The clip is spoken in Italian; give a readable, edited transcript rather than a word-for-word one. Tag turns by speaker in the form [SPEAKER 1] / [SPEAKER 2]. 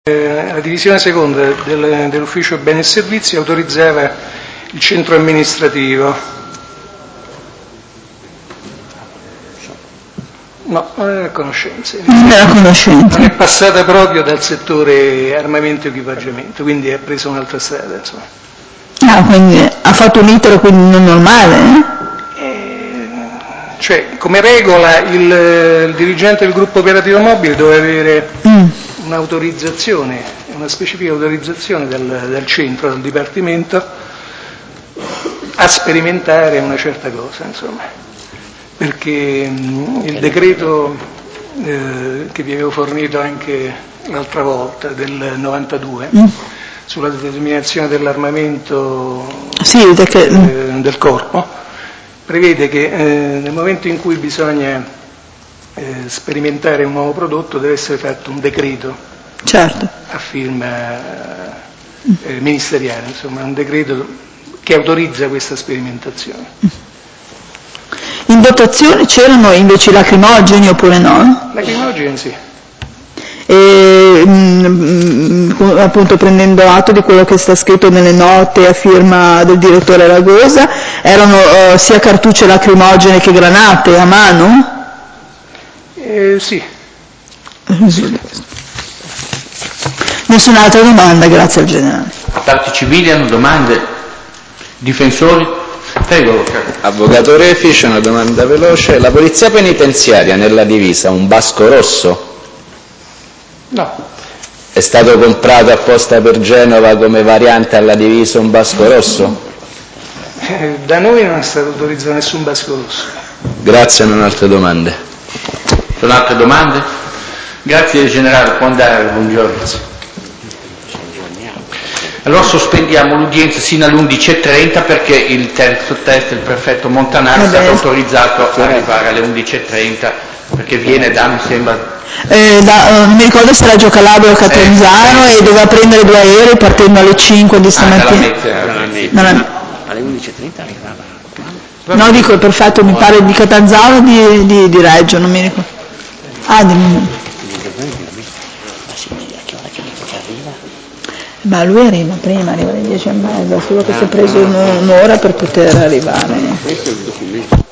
[SPEAKER 1] La divisione seconda dell'ufficio beni e servizi autorizzava il centro amministrativo. No, non era conoscenza.
[SPEAKER 2] Non era conoscenza.
[SPEAKER 1] Non è passata proprio dal settore armamento e equipaggiamento, quindi ha preso un'altra strada, insomma.
[SPEAKER 2] Ah, quindi ha fatto un iter quindi non normale,
[SPEAKER 1] Cioè, come regola, il dirigente del gruppo operativo mobile doveva avere un'autorizzazione, una specifica autorizzazione dal centro, dal dipartimento, a sperimentare una certa cosa, insomma. Perché il decreto che vi avevo fornito anche l'altra volta, del 92, sulla determinazione dell'armamento del corpo, prevede che nel momento in cui bisogna sperimentare un nuovo prodotto deve essere fatto un decreto,
[SPEAKER 2] certo,
[SPEAKER 1] a firma ministeriale, insomma, un decreto che autorizza questa sperimentazione.
[SPEAKER 2] In dotazione c'erano invece i lacrimogeni oppure no?
[SPEAKER 1] Lacrimogeni sì.
[SPEAKER 2] E appunto prendendo atto di quello che sta scritto nelle note a firma del direttore Ragosa, erano sia cartucce lacrimogene che granate a mano?
[SPEAKER 1] Sì.
[SPEAKER 2] Nessun'altra domanda, grazie al generale.
[SPEAKER 3] Parti civili hanno domande? Difensori? Prego.
[SPEAKER 4] Avvocato Refice, una domanda veloce. La polizia penitenziaria nella divisa ha un basco rosso?
[SPEAKER 1] No.
[SPEAKER 4] È stato comprato apposta per Genova come variante alla divisa un basco rosso?
[SPEAKER 1] Da noi non è stato autorizzato nessun basco rosso.
[SPEAKER 4] Grazie, non ho altre domande.
[SPEAKER 3] Sono altre domande? Grazie generale, può andare, buongiorno. Allora sospendiamo l'udienza sino alle 11.30 perché il terzo test, il prefetto Montanaro, è stato autorizzato a arrivare alle 11.30 perché viene da, mi sembra...
[SPEAKER 2] non mi ricordo se era Reggio Calabria o Catanzaro e doveva prendere 2 aerei partendo alle 5 di stamattina.
[SPEAKER 5] Alle 11.30 arrivava.
[SPEAKER 2] No, dico il prefetto mi pare di Catanzaro o di Reggio, non mi ricordo. Ma lui arriva prima, arriva alle 10:30, solo che si è preso un'ora per poter arrivare.
[SPEAKER 5] Questo è il documento.